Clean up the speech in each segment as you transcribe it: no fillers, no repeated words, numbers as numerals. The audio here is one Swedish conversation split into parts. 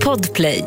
Podplay.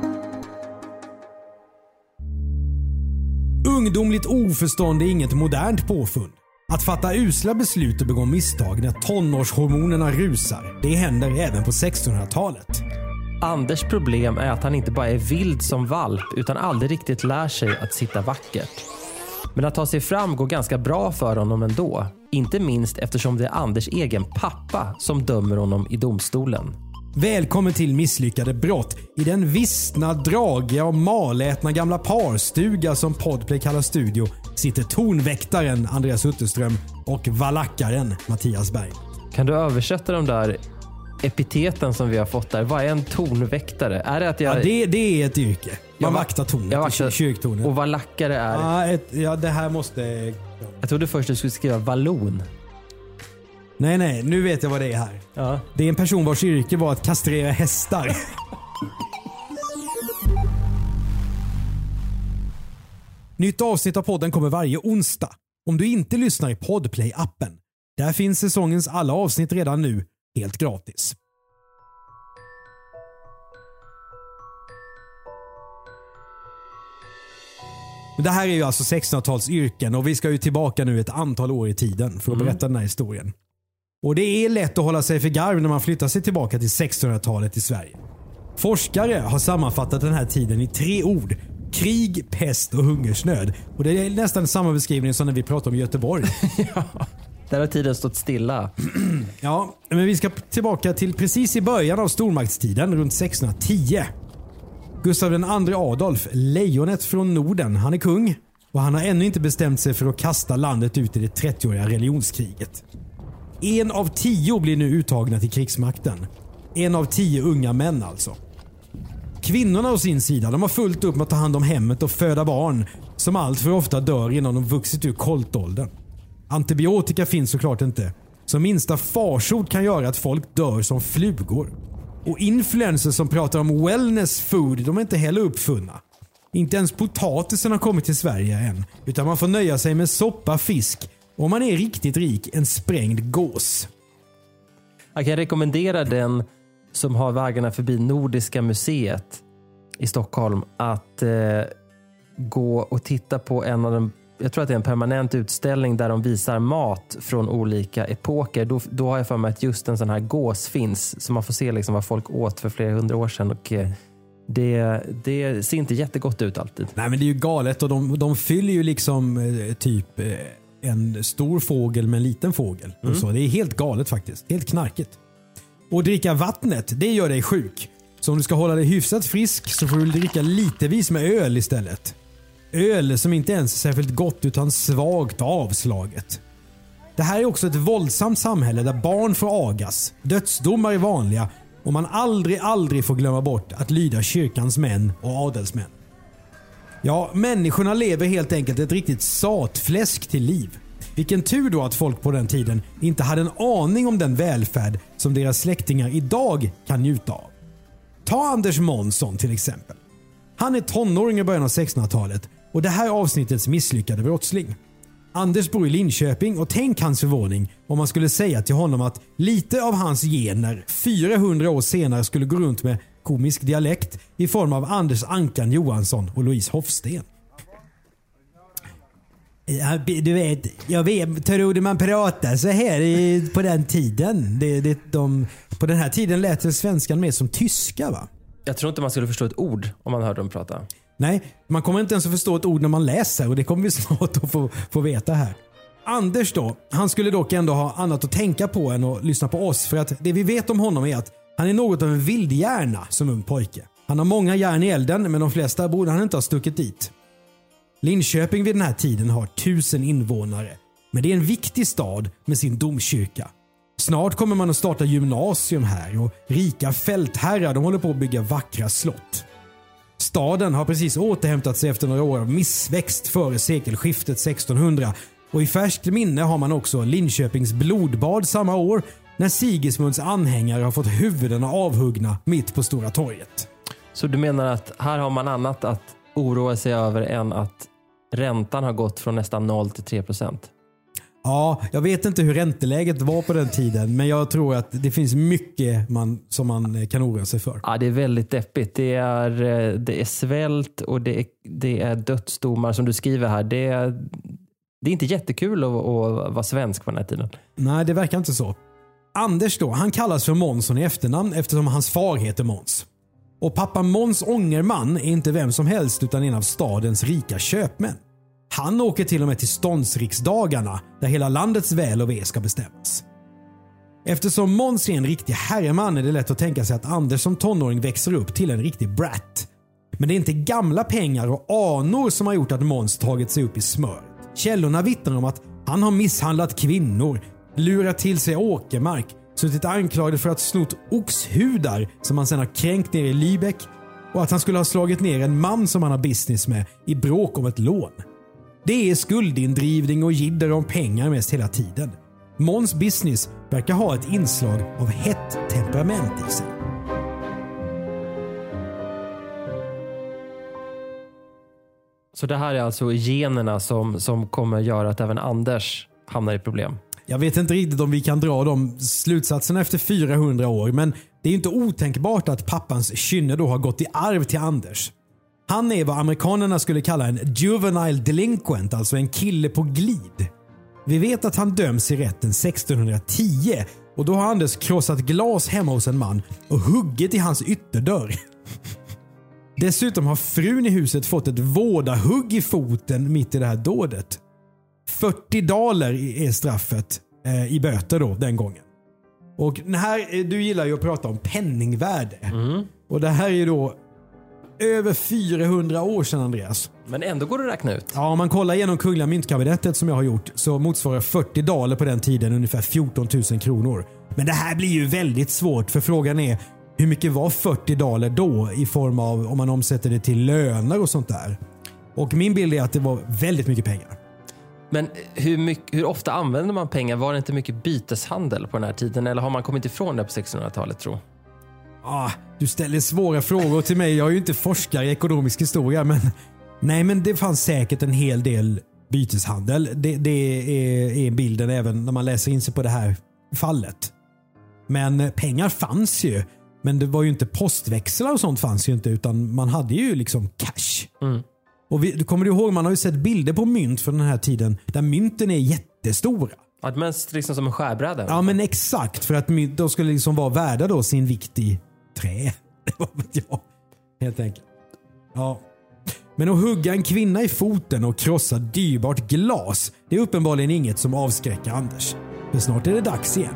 Ungdomligt oförstånd är inget modernt påfund. Att fatta usla beslut och begå misstag när tonårshormonerna rusar, det händer även på 1600-talet. Anders problem är att han inte bara är vild som valp utan aldrig riktigt lär sig att sitta vackert. Men att ta sig fram går ganska bra för honom ändå. Inte minst eftersom det är Anders egen pappa som dömer honom i domstolen. Välkommen till Misslyckade brott i den vissna, dragiga och malätna gamla parstuga som Podplay kallar studio sitter tonväktaren Andreas Utterström och valackaren Mattias Berg. Kan du översätta de där epiteten som vi har fått där? Vad är en tonväktare? Är det att jag... Ja, det är ett yrke. Man vaktar tornet i kyrktornet. Och valackare är... Ja, det här måste... Jag trodde först du skulle skriva vallon. Nej, nu vet jag vad det är här. Ja. Det är en person vars yrke var att kastrera hästar. Nytt avsnitt av podden kommer varje onsdag. Om du inte lyssnar i Podplay-appen. Där finns säsongens alla avsnitt redan nu, helt gratis. Det här är ju alltså 1600-tals yrken och vi ska ju tillbaka nu ett antal år i tiden för att berätta den här historien. Och det är lätt att hålla sig för garv när man flyttar sig tillbaka till 1600-talet i Sverige. Forskare har sammanfattat den här tiden i 3 ord. Krig, pest och hungersnöd. Och det är nästan samma beskrivning som när vi pratar om Göteborg. Ja, där har tiden stått stilla. Ja, men vi ska tillbaka till precis i början av stormaktstiden, runt 1610. Gustav II Adolf, lejonet från Norden, han är kung. Och han har ännu inte bestämt sig för att kasta landet ut i det 30-åriga religionskriget. 1 av 10 blir nu uttagna till krigsmakten. 1 av 10 unga män alltså. Kvinnorna å sin sida, de har fullt upp med att ta hand om hemmet och föda barn som allt för ofta dör innan de vuxit ur koltåldern. Antibiotika finns såklart inte. Så minsta farsord kan göra att folk dör som flugor. Och influencers som pratar om wellness food, de är inte heller uppfunna. Inte ens potatisen har kommit till Sverige än, utan man får nöja sig med soppa, fisk och om man är riktigt rik, en sprängd gås. Jag kan rekommendera den som har vägarna förbi Nordiska museet i Stockholm att gå och titta på en av de, jag tror att det är en permanent utställning där de visar mat från olika epoker. Då har jag för mig att just en sån här gås finns, så man får se liksom vad folk åt för flera hundra år sedan, och det ser inte jättegott ut alltid. Nej, men det är ju galet, och de fyller ju liksom typ en stor fågel med en liten fågel. Och så. Det är helt galet faktiskt. Helt knarkigt. Och dricka vattnet, det gör dig sjuk. Så om du ska hålla dig hyfsat frisk så får du dricka litevis med öl istället. Öl som inte ens är särskilt gott utan svagt avslaget. Det här är också ett våldsamt samhälle där barn får agas, dödsdomar är vanliga och man aldrig får glömma bort att lyda kyrkans män och adelsmän. Ja, människorna lever helt enkelt ett riktigt satfläsk till liv. Vilken tur då att folk på den tiden inte hade en aning om den välfärd som deras släktingar idag kan njuta av. Ta Anders Månsson till exempel. Han är tonåring i början av 1600-talet och det här är avsnittets misslyckade brottsling. Anders bor i Linköping och tänk hans förvåning om man skulle säga till honom att lite av hans gener 400 år senare skulle gå runt med komisk dialekt i form av Anders Ankan Johansson och Louise Hofsten. Du vet, jag vet, tror man pratar så här på den tiden. På den här tiden lät det svenskan mer som tyska, va? Jag tror inte man skulle förstå ett ord om man hörde dem prata. Nej, man kommer inte ens att förstå ett ord när man läser, och det kommer vi snart att få veta här. Anders då, han skulle dock ändå ha annat att tänka på än att lyssna på oss, för att det vi vet om honom är att han är något av en vildhjärna som ung pojke. Han har många järn i elden, men de flesta borde han inte ha stuckit dit. Linköping vid den här tiden har 1000 invånare, men det är en viktig stad med sin domkyrka. Snart kommer man att starta gymnasium här och rika fältherrar, de håller på att bygga vackra slott. Staden har precis återhämtat sig efter några år av missväxt före sekelskiftet 1600 och i färskt minne har man också Linköpings blodbad samma år när Sigismunds anhängare har fått huvudena avhuggna mitt på Stora torget. Så du menar att här har man annat att oroa sig över än att räntan har gått från nästan 0 till 3%? Ja, jag vet inte hur ränteläget var på den tiden, men jag tror att det finns mycket som man kan oroa sig för. Ja, det är väldigt deppigt. Det är svält och det är dödsdomar som du skriver här. Det är inte jättekul att vara svensk på den här tiden. Nej, det verkar inte så. Anders då, han kallas för Månsson i efternamn eftersom hans far heter Måns. Och pappa Måns Ångerman är inte vem som helst utan en av stadens rika köpmän. Han åker till och med till ståndsriksdagarna där hela landets väl och ve ska bestämmas. Eftersom Måns är en riktig herreman är det lätt att tänka sig att Anders som tonåring växer upp till en riktig brat. Men det är inte gamla pengar och anor som har gjort att Måns tagit sig upp i smör. Källorna vittnar om att han har misshandlat kvinnor, lurat till sig åkermark, suttit anklagad för att snott oxhudar som han sedan har kränkt ner i Lübeck och att han skulle ha slagit ner en man som han har business med i bråk om ett lån. Det är skuldindrivning och jidder om pengar mest hela tiden. Måns business verkar ha ett inslag av hett temperament i sig. Så det här är alltså generna som kommer göra att även Anders hamnar i problem? Jag vet inte riktigt om vi kan dra de slutsatserna efter 400 år, men det är inte otänkbart att pappans kynne då har gått i arv till Anders. Han är vad amerikanerna skulle kalla en juvenile delinquent, alltså en kille på glid. Vi vet att han döms i rätten 1610 och då har Anders krossat glas hemma hos en man och huggit i hans ytterdörr. Dessutom har frun i huset fått ett vårdahugg i foten mitt i det här dådet. $40 är straffet i böter då den gången. Och den här, du gillar ju att prata om penningvärde. Och det här är ju då över 400 år sedan, Andreas. Men ändå går det att räkna ut. Ja, om man kollar igenom Kungliga Myntkabinettet som jag har gjort så motsvarar $40 på den tiden ungefär 14 000 kronor. Men det här blir ju väldigt svårt för frågan är hur mycket var $40 då i form av om man omsätter det till löner och sånt där. Och min bild är att det var väldigt mycket pengar. Men hur ofta använder man pengar? Var det inte mycket byteshandel på den här tiden? Eller har man kommit ifrån det på 1600-talet, tror jag? Du ställer svåra frågor till mig. Jag är ju inte forskare i ekonomisk historia, men det fanns säkert en hel del byteshandel. Det är bilden även när man läser in sig på det här fallet. Men pengar fanns ju. Men det var ju inte postväxlar och sånt fanns ju inte, utan man hade ju liksom cash. Och du kommer ihåg, man har ju sett bilder på mynt från den här tiden där mynten är jättestora. Ja, mest liksom som en skärbräda. Ja, men exakt, för att de skulle liksom vara värda då sin vikt i trä. Ja, helt enkelt. Ja. Men att hugga en kvinna i foten och krossa dyrbart glas, det är uppenbarligen inget som avskräcker Anders. För snart är det dags igen.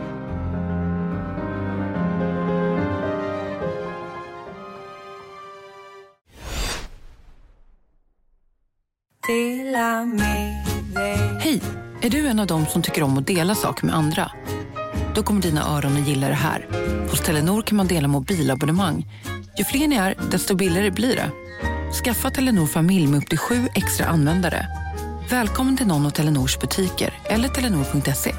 Hej, är du en av dem som tycker om att dela saker med andra? Då kommer dina öron att gilla det här. Hos Telenor kan man dela mobilabonnemang. Ju fler ni är, desto billigare blir det. Skaffa Telenor familj med upp till 7 extra användare. Välkommen till någon av Telenors butiker eller telenor.se.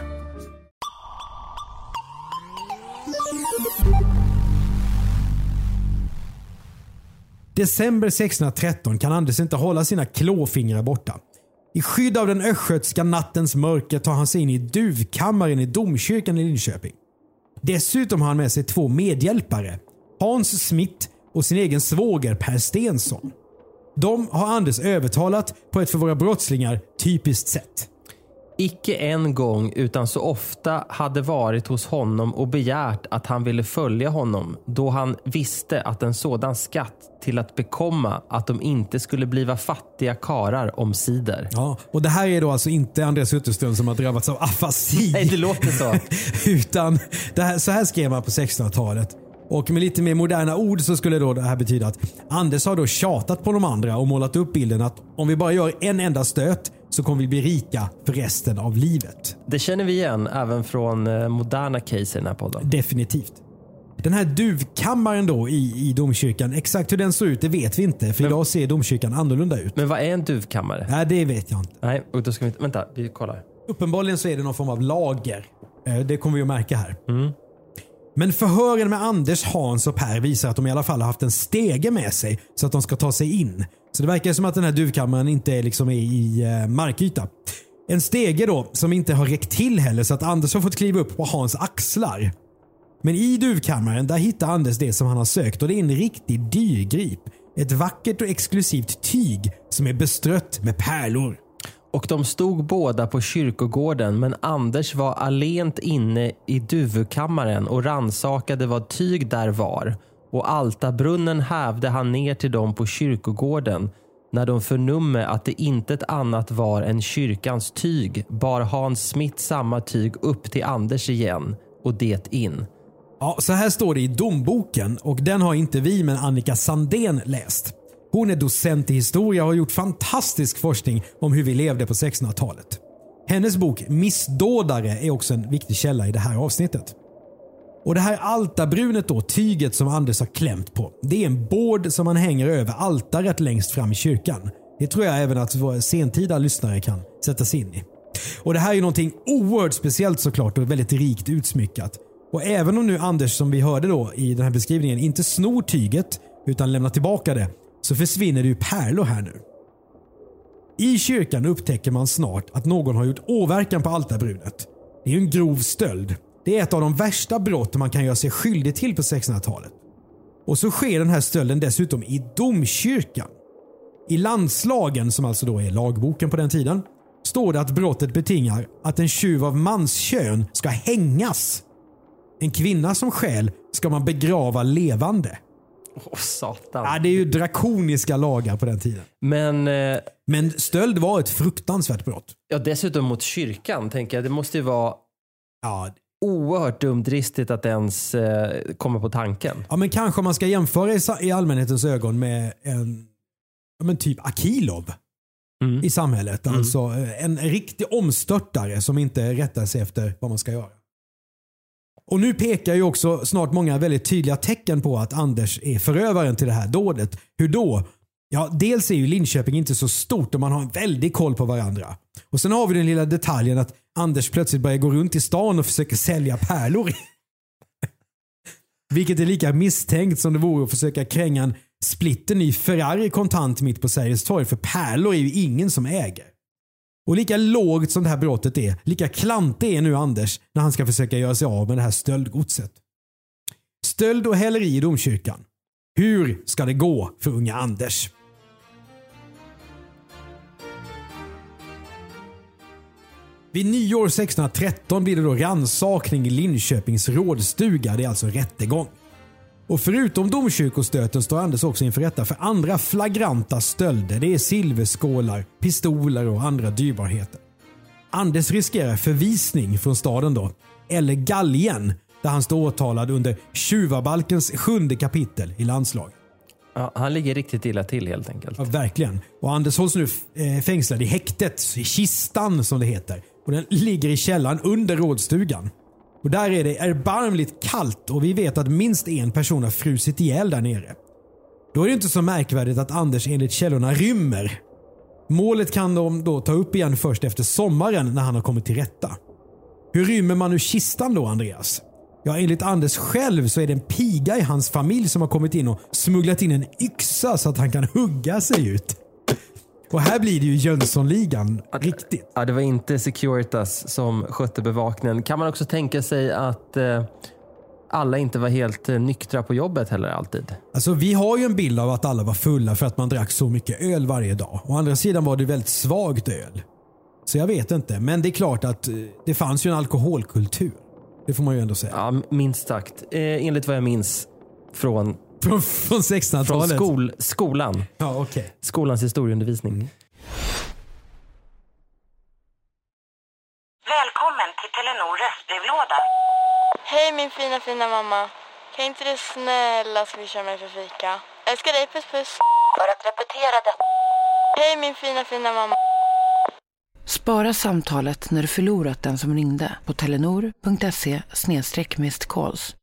December 1613 kan Anders inte hålla sina klåfingrar borta. I skydd av den östgötska nattens mörker tar han sig in i duvkammaren i domkyrkan i Linköping. Dessutom har han med sig 2 medhjälpare, Hans Smith och sin egen svåger Per Stensson. De har Anders övertalat på ett för våra brottslingar typiskt sätt. Icke en gång utan så ofta hade varit hos honom och begärt att han ville följa honom, då han visste att en sådan skatt till att bekomma att de inte skulle bliva fattiga karar om sidor. Ja, och det här är då alltså inte Andreas Utterström som har drabbats av afasi. Nej, det låter så. Utan så här skrev man på 1600-talet. Och med lite mer moderna ord så skulle då det här betyda att Anders har då tjatat på de andra och målat upp bilden att om vi bara gör en enda stöt så kommer vi bli rika för resten av livet. Det känner vi igen även från moderna case i den här podden. Definitivt. Den här duvkammaren då i domkyrkan, exakt hur den ser ut det vet vi inte. För idag ser domkyrkan annorlunda ut. Men vad är en duvkammare? Nej, det vet jag inte. Nej, och då ska vi vänta, vi kollar. Uppenbarligen så är det någon form av lager. Det kommer vi att märka här. Men förhören med Anders, Hans och Per visar att de i alla fall har haft en stege med sig så att de ska ta sig in. Så det verkar som att den här duvkammaren inte liksom är i markyta. En stege då som inte har räckt till heller, så att Anders har fått kliva upp på Hans axlar. Men i duvkammaren där hittar Anders det som han har sökt, och det är en riktig dyrgrip. Ett vackert och exklusivt tyg som är bestrött med pärlor. Och de stod båda på kyrkogården, men Anders var allent inne i duvkammaren och ransakade vad tyg där var. Och altarbrunnen hävde han ner till dem på kyrkogården. När de förnumme att det inte ett annat var än kyrkans tyg, bar Hans Smith samma tyg upp till Anders igen och det in. Ja, så här står det i domboken, och den har inte vi men Annika Sandén läst. Hon är docent i historia och har gjort fantastisk forskning om hur vi levde på 1600-talet. Hennes bok Missdådare är också en viktig källa i det här avsnittet. Och det här altarbrunet då, tyget som Anders har klämt på, det är en bård som man hänger över altaret längst fram i kyrkan. Det tror jag även att våra sentida lyssnare kan sätta sig in i. Och det här är ju någonting oerhört speciellt såklart och väldigt rikt utsmyckat. Och även om nu Anders, som vi hörde då i den här beskrivningen, inte snor tyget utan lämnar tillbaka det, så försvinner det ju pärlor här nu. I kyrkan upptäcker man snart att någon har gjort åverkan på altarbrunet. Det är ju en grov stöld. Det är ett av de värsta brott man kan göra sig skyldig till på 1600-talet. Och så sker den här stölden dessutom i domkyrkan. I landslagen, som alltså då är lagboken på den tiden, står det att brottet betingar att en tjuv av manskön ska hängas. En kvinna som stjäl ska man begrava levande. Satan. Ja, det är ju drakoniska lagar på den tiden. Men stöld var ett fruktansvärt brott. Ja, dessutom mot kyrkan tänker jag. Det måste ju vara oerhört dumdristigt att ens komma på tanken. Ja, men kanske man ska jämföra i allmänhetens ögon med en typ Akilov i samhället. Alltså en riktig omstörtare som inte rättar sig efter vad man ska göra. Och nu pekar ju också snart många väldigt tydliga tecken på att Anders är förövaren till det här dådet. Hur då? Ja, dels är ju Linköping inte så stort och man har en väldig koll på varandra. Och sen har vi den lilla detaljen att Anders plötsligt börjar gå runt i stan och försöker sälja pärlor. Vilket är lika misstänkt som det vore att försöka kränga en splitterny Ferrari kontant mitt på Sergels torg, för pärlor är ju ingen som äger. Och lika lågt som det här brottet är, lika klantig är nu Anders när han ska försöka göra sig av med det här stöldgodset. Stöld och häleri i domkyrkan. Hur ska det gå för unga Anders? Vid nyår 1613 blir det då rannsakning i Linköpings rådstuga, det är alltså rättegång. Och förutom domkyrkostöten står Anders också inför rätta för andra flagranta stölder. Det är silverskålar, pistoler och andra dyrbarheter. Anders riskerar förvisning från staden då, eller galgen, där han står åtalad under tjuvabalkens 7:e kapitel i landslaget. Ja, han ligger riktigt illa till helt enkelt. Ja, verkligen. Och Anders hålls nu fängslad i häktet, i kistan som det heter. Och den ligger i källaren under rådstugan. Och där är det erbarmligt kallt och vi vet att minst en person har frusit ihjäl där nere. Då är det inte så märkvärdigt att Anders enligt källorna rymmer. Målet kan de då ta upp igen först efter sommaren när han har kommit till rätta. Hur rymmer man ur kistan då, Andreas? Ja, enligt Anders själv så är det en piga i hans familj som har kommit in och smugglat in en yxa så att han kan hugga sig ut. Och här blir det ju Jönssonligan riktigt. Ja, det var inte Securitas som skötte bevakningen. Kan man också tänka sig att alla inte var helt nyktra på jobbet heller alltid? Alltså vi har ju en bild av att alla var fulla för att man drack så mycket öl varje dag. Å andra sidan var det väldigt svagt öl. Så jag vet inte, men det är klart att det fanns ju en alkoholkultur. Det får man ju ändå säga. Ja, minst sagt. Enligt vad jag minns från 1600-talet. Från skolan. Ja, okej. Skolans historieundervisning. Välkommen till Telenor röstbrevlåda. Hej min fina mamma. Kan inte du snälla swisha mig för fika? Älskar dig, puss puss. För att repetera det. Hej min fina mamma. Spara samtalet när du förlorat den som ringde på telenor.se/missed-calls.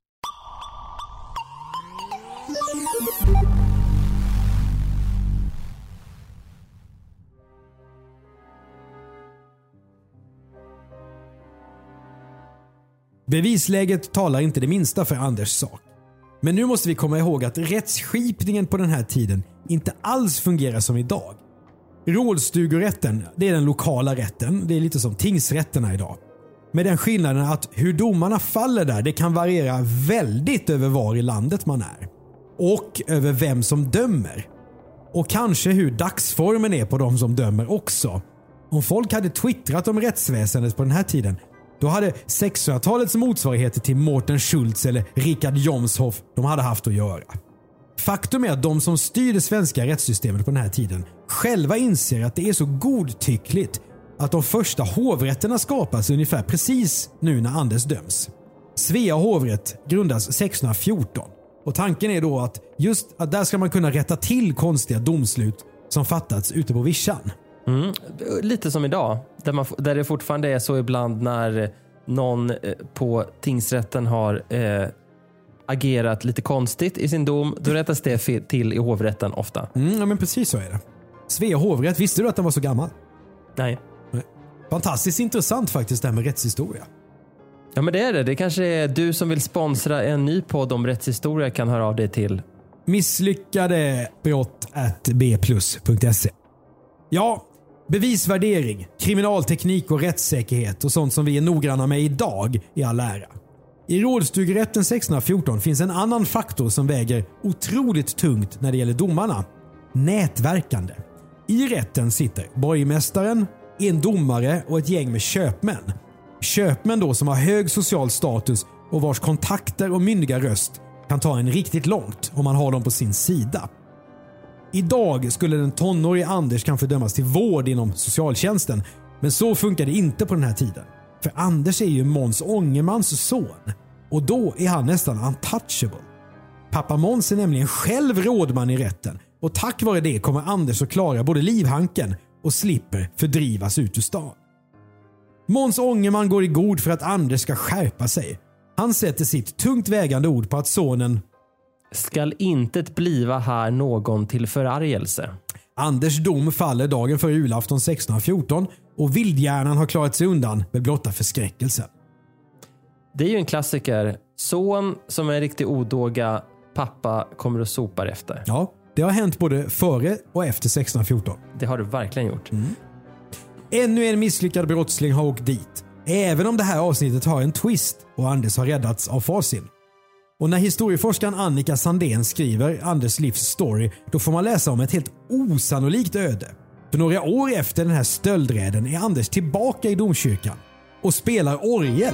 Bevisläget talar inte det minsta för Anders sak. Men nu måste vi komma ihåg att rättsskipningen på den här tiden inte alls fungerar som idag. Rådstugorätten, det är den lokala rätten. Det är lite som tingsrätterna idag. Med den skillnaden att hur domarna faller där, det kan variera väldigt över var i landet man är. Och över vem som dömer. Och kanske hur dagsformen är på de som dömer också. Om folk hade twittrat om rättsväsendet på den här tiden, då hade 1600-talets motsvarigheter till Mårten Schultz eller Richard Jomshof, de hade haft att göra. Faktum är att de som styr det svenska rättssystemet på den här tiden själva inser att det är så godtyckligt att de första hovrätterna skapas ungefär precis nu när Anders döms. Svea hovrätt grundas 1614 och tanken är då att just att där ska man kunna rätta till domslut som fattats ute på vischan. Lite som idag, där det fortfarande är så ibland när någon på tingsrätten har agerat lite konstigt i sin dom, då rättas det till i hovrätten ofta. Ja, men precis så är det. Svea hovrätt, visste du att den var så gammal? Nej. Fantastiskt intressant faktiskt det här med rättshistoria. Ja, men det är det. Det kanske är du som vill sponsra en ny podd om rättshistoria kan höra av dig till misslyckadebrott@bplus.se. Ja, bevisvärdering, kriminalteknik och rättssäkerhet och sånt som vi är noggranna med idag i all ära. I rådstugerätten 1614 finns en annan faktor som väger otroligt tungt när det gäller domarna. Nätverkande. I rätten sitter borgmästaren, en domare och ett gäng med köpmän. Köpmän då som har hög social status och vars kontakter och myndiga röst kan ta en riktigt långt om man har dem på sin sida. Idag skulle den tonårige Anders kanske dömas till vård inom socialtjänsten, men så funkar det inte på den här tiden. För Anders är ju Måns Ångermans son och då är han nästan untouchable. Pappa Måns är nämligen själv rådman i rätten och tack vare det kommer Anders att klara både livhanken och slipper fördrivas ut ur stan. Måns Ångerman går i god för att Anders ska skärpa sig. Han sätter sitt tungt vägande ord på att sonen skall inte bliva här någon till förargelse. Anders dom faller dagen före julafton 1614 och vildhjärnan har klarat sig undan med blotta förskräckelsen. Det är ju en klassiker. Son som är en riktig odåga, pappa kommer och sopar efter. Ja, det har hänt både före och efter 1614. Det har du verkligen gjort. Ännu en misslyckad brottsling har åkt dit. Även om det här avsnittet har en twist och Anders har räddats av Fasin. Och när historieforskaren Annika Sandén skriver Anders livs story, då får man läsa om ett helt osannolikt öde. För några år efter den här stöldräden är Anders tillbaka i domkyrkan och spelar orgel.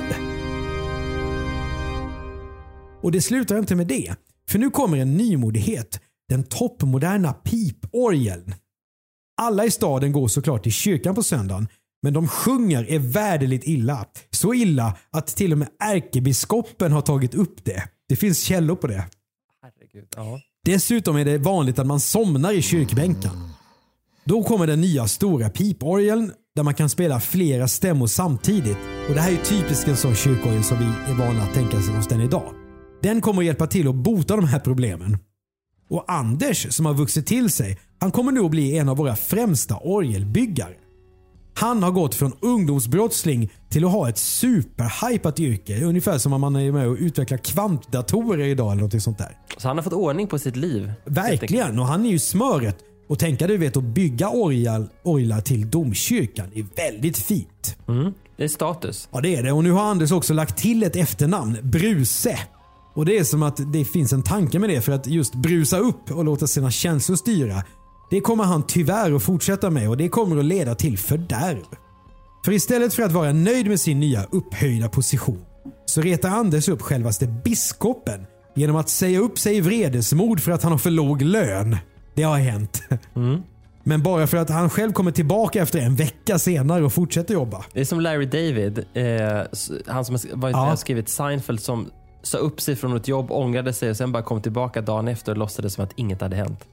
Och det slutar inte med det, för nu kommer en nymodighet, den toppmoderna piporgeln. Alla i staden går såklart till kyrkan på söndagen, men de sjunger är värdeligt illa. Så illa att till och med ärkebiskopen har tagit upp det. Det finns källor på det. Herregud, ja. Dessutom är det vanligt att man somnar i kyrkbänken. Då kommer den nya stora piporgeln där man kan spela flera stämmor samtidigt. Och det här är typiskt en sån kyrkorgel som vi är vana att tänka sig hos den idag. Den kommer att hjälpa till att bota de här problemen. Och Anders som har vuxit till sig, han kommer nu att bli en av våra främsta orgelbyggare. Han har gått från ungdomsbrottsling till att ha ett superhypat yrke. Ungefär som om man är med och utvecklar kvantdatorer idag eller något sånt där. Så han har fått ordning på sitt liv. Verkligen, och han är ju smöret. Och tänka du vet att bygga orglar till domkyrkan är väldigt fint. Det är status. Ja, det är det. Och nu har Anders också lagt till ett efternamn, Bruse. Och det är som att det finns en tanke med det, för att just brusa upp och låta sina känslor styra. Det kommer han tyvärr att fortsätta med och det kommer att leda till fördärv. För istället för att vara nöjd med sin nya upphöjda position så retar Anders upp självaste biskopen genom att säga upp sig i vredesmod för att han har för låg lön. Det har hänt. Men bara för att han själv kommer tillbaka efter en vecka senare och fortsätter jobba. Det är som Larry David, han som har skrivit Seinfeld, som sa upp sig från ett jobb, ångrade sig och sen bara kom tillbaka dagen efter och låtsades som att inget hade hänt.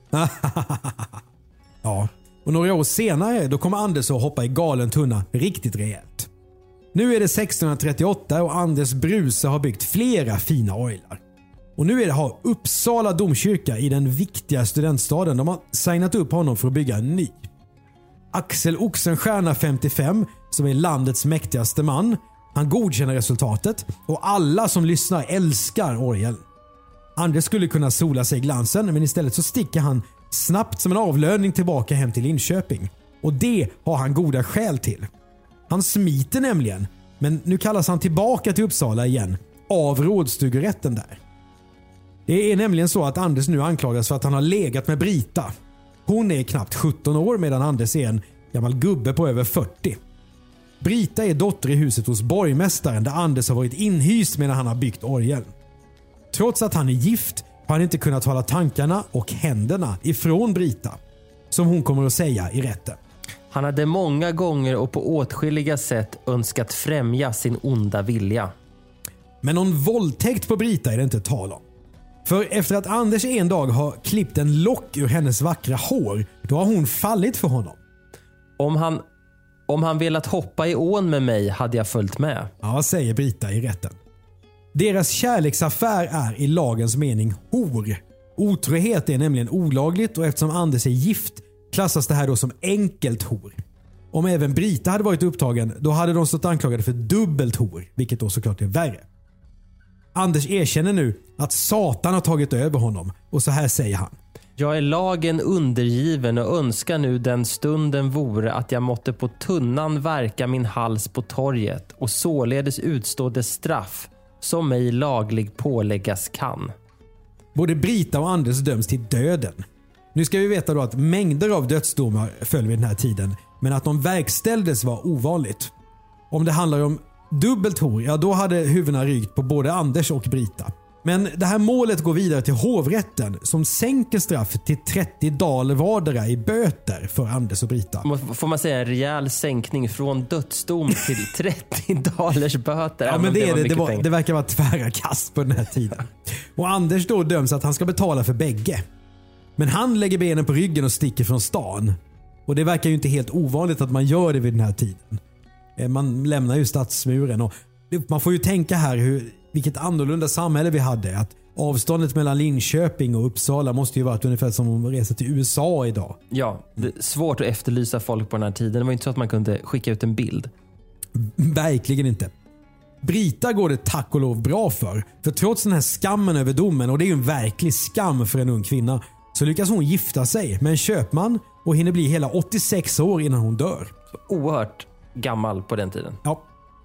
Ja, och några år senare då kommer Anders att hoppa i galen tunna riktigt rejält. Nu är det 1638 och Anders Bruse har byggt flera fina orglar. Och nu är det har Uppsala domkyrka i den viktiga studentstaden. De har signat upp honom för att bygga en ny. Axel Oxenstierna 55, som är landets mäktigaste man, han godkänner resultatet och alla som lyssnar älskar orgeln. Anders skulle kunna sola sig i glansen, men istället så sticker han snabbt som en avlöning tillbaka hem till Linköping. Och det har han goda skäl till. Han smiter nämligen, men nu kallas han tillbaka till Uppsala igen av rådstugerätten där. Det är nämligen så att Anders nu anklagas för att han har legat med Brita. Hon är knappt 17 år medan Anders är en gammal gubbe på över 40. Brita är dotter i huset hos borgmästaren där Anders har varit inhyst medan han har byggt orgeln. Trots att han är gift har han inte kunnat hålla tankarna och händerna ifrån Brita, som hon kommer att säga i rätten. Han hade många gånger och på åtskilliga sätt önskat främja sin onda vilja. Men någon våldtäkt på Brita är det inte tal om. För efter att Anders en dag har klippt en lock ur hennes vackra hår, då har hon fallit för honom. Om han velat hoppa i ån med mig hade jag följt med. Ja, säger Brita i rätten. Deras kärleksaffär är i lagens mening hor. Otrohet är nämligen olagligt och eftersom Anders är gift klassas det här då som enkelt hor. Om även Brita hade varit upptagen, då hade de stått anklagade för dubbelt hor, vilket då såklart är värre. Anders erkänner nu att Satan har tagit över honom och så här säger han. Jag är lagen undergiven och önskar nu den stunden vore att jag måtte på tunnan verka min hals på torget och således utstå det straff som mig laglig påläggas kan. Både Brita och Anders döms till döden. Nu ska vi veta då att mängder av dödsdomar föll vid den här tiden, men att de verkställdes var ovanligt. Om det handlar om dubbelt hor, ja då hade huvudena rykt på både Anders och Brita. Men det här målet går vidare till hovrätten som sänker straffet till 30 daler vardera i böter för Anders och Brita. Får man säga en rejäl sänkning från dödsdom till 30 dalers böter? Ja, men det verkar vara tvära kast på den här tiden. Och Anders då döms att han ska betala för bägge. Men han lägger benen på ryggen och sticker från stan. Och det verkar ju inte helt ovanligt att man gör det vid den här tiden. Man lämnar ju stadsmuren och man får ju tänka här vilket annorlunda samhälle vi hade. Att avståndet mellan Linköping och Uppsala måste ju varit ungefär som att resa till USA idag. Ja, det är svårt att efterlysa folk på den här tiden. Det var inte så att man kunde skicka ut en bild. Verkligen inte. Brita går det tack och lov bra för trots den här skammen över domen, och det är ju en verklig skam för en ung kvinna, så lyckas hon gifta sig med en köpman och hinner bli hela 86 år innan hon dör. Så oerhört gammal på den tiden. Ja.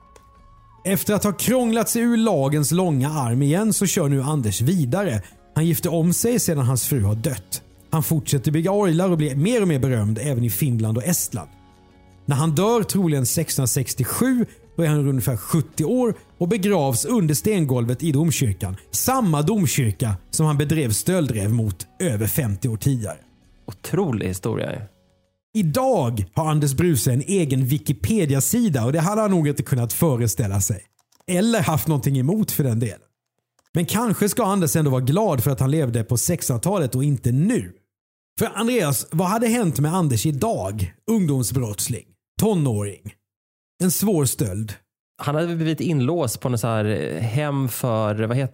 Efter att ha krånglat sig ur lagens långa arm igen så kör nu Anders vidare. Han gifter om sig sedan hans fru har dött. Han fortsätter bygga orglar och blir mer och mer berömd även i Finland och Estland. När han dör, troligen 1667, då är han ungefär 70 år och begravs under stengolvet i domkyrkan. Samma domkyrka som han bedrev stöldrev mot över 50 år tidigare. Otrolig historia. Idag har Anders Bruse en egen Wikipedia-sida och det hade han nog inte kunnat föreställa sig. Eller haft någonting emot för den delen. Men kanske ska Anders ändå vara glad för att han levde på 1600-talet och inte nu. För Andreas, vad hade hänt med Anders idag? Ungdomsbrottsling, tonåring, en svår stöld. Han hade blivit inlåst på något så här hem för,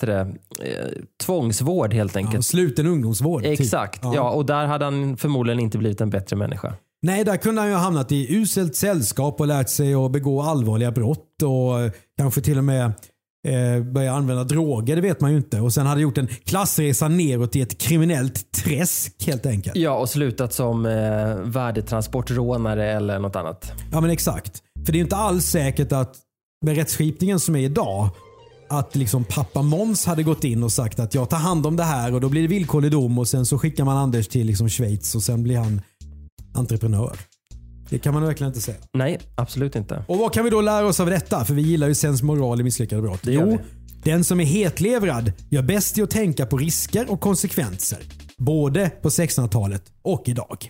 tvångsvård helt enkelt. Ja, sluten ungdomsvård. Exakt, typ. ja, och där hade han förmodligen inte blivit en bättre människa. Nej, där kunde han ju ha hamnat i uselt sällskap och lärt sig att begå allvarliga brott och kanske till och med börja använda droger, det vet man ju inte. Och sen hade gjort en klassresa neråt i ett kriminellt träsk helt enkelt. Ja, och slutat som värdetransportrånare eller något annat. Ja, men exakt. För det är inte alls säkert att med rättsskipningen som är idag, att liksom pappa Måns hade gått in och sagt att jag tar hand om det här och då blir det villkorlig dom och sen så skickar man Anders till liksom Schweiz och sen blir han entreprenör. Det kan man verkligen inte säga. Nej, absolut inte. Och vad kan vi då lära oss av detta? För vi gillar ju sensmoral i misslyckade brott. Jo, den som är hetlevrad gör bäst i att tänka på risker och konsekvenser. Både på 1600-talet och idag.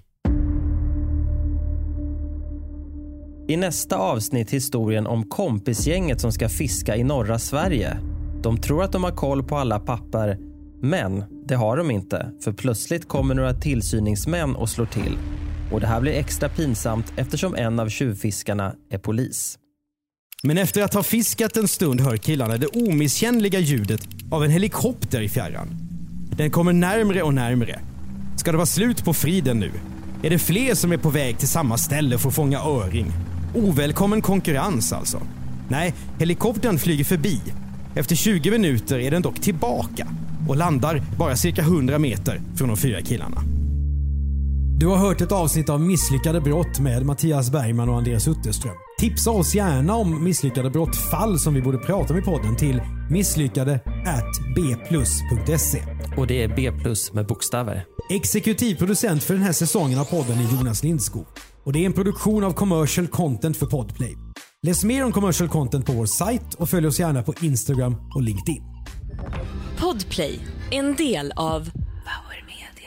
I nästa avsnitt historien om kompisgänget som ska fiska i norra Sverige. De tror att de har koll på alla papper, men det har de inte. För plötsligt kommer några tillsyningsmän och slår till. Och det här blir extra pinsamt eftersom en av tjuvfiskarna är polis. Men efter att ha fiskat en stund hör killarna det omisskännliga ljudet av en helikopter i fjärran. Den kommer närmre och närmre. Ska det vara slut på friden nu? Är det fler som är på väg till samma ställe för att fånga öring? Ovälkommen konkurrens alltså. Nej, helikoptern flyger förbi. Efter 20 minuter är den dock tillbaka och landar bara cirka 100 meter från de 4 killarna. Du har hört ett avsnitt av Misslyckade brott med Mattias Bergman och Andreas Utterström. Tipsa oss gärna om misslyckade brottfall som vi borde prata om i podden till misslyckade@bplus.se. Och det är B+ med bokstäver. Exekutiv producent för den här säsongen av podden är Jonas Lindskog. Och det är en produktion av commercial content för Podplay. Läs mer om commercial content på vår sajt och följ oss gärna på Instagram och LinkedIn. Podplay, en del av Power Media.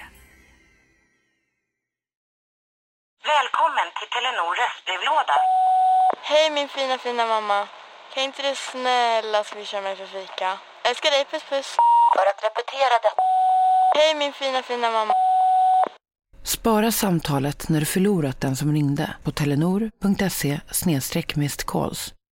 Välkommen till Telenor röstbrevlåda. Hej min fina mamma. Kan inte du snälla swisha mig för fika? Älskar dig, puss puss. För att repetera detta. Hej min fina mamma. Spara samtalet när du förlorat den som ringde på telenor.se/missed calls.